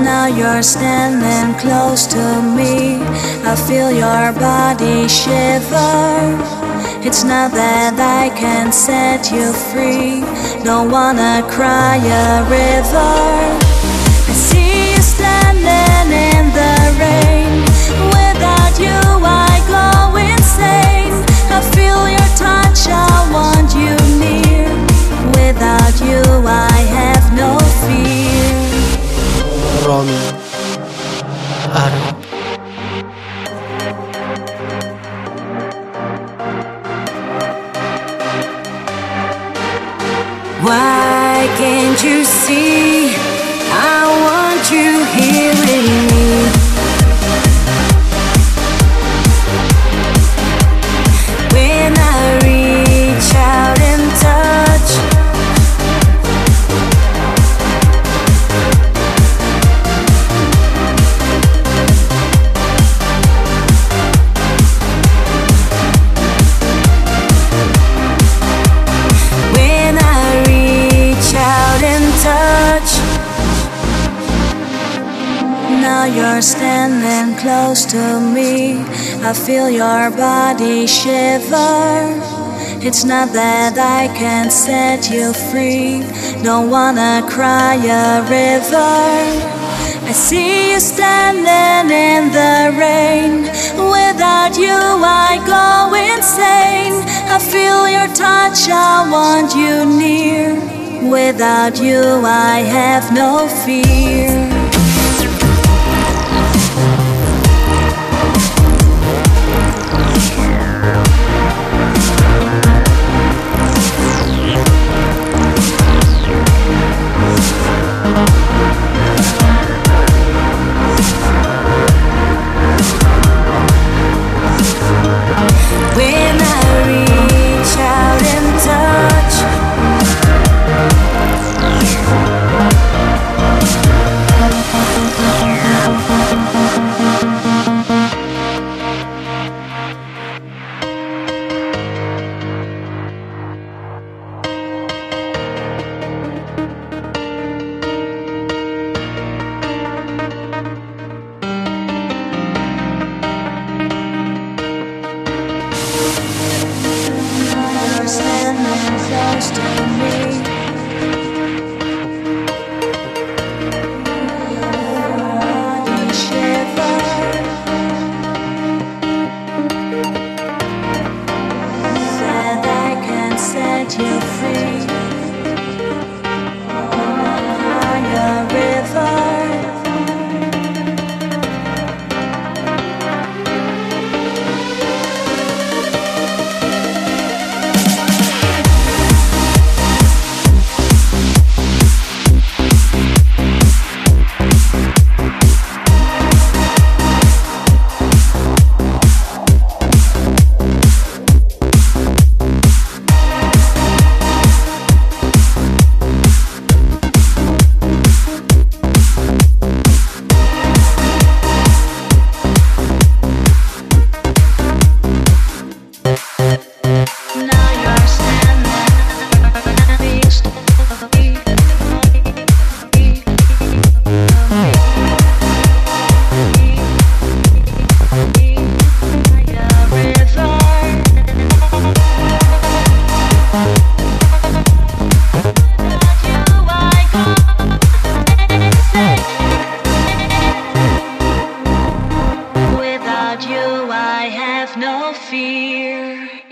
Now you're standing close to me. I feel your body shiver. It's not that I can set you free. Don't wanna cry a river. I see you standing in the rain. Without you I go insane. I feel your touch, I want you near. Without you I have no fear. Romeo, Aro. Why can't you see? I want you here with me. When I reach out and touch, now you're standing close to me. I feel your body shiver. It's not that I can set you free. Don't wanna cry a river. I see you standing in the rain. Without you I go insane. I feel your touch, I want you near. Without you I have no fear. Standing close to me. Body shiver. Said I can set you free. Cry a river. Without you I have no fear.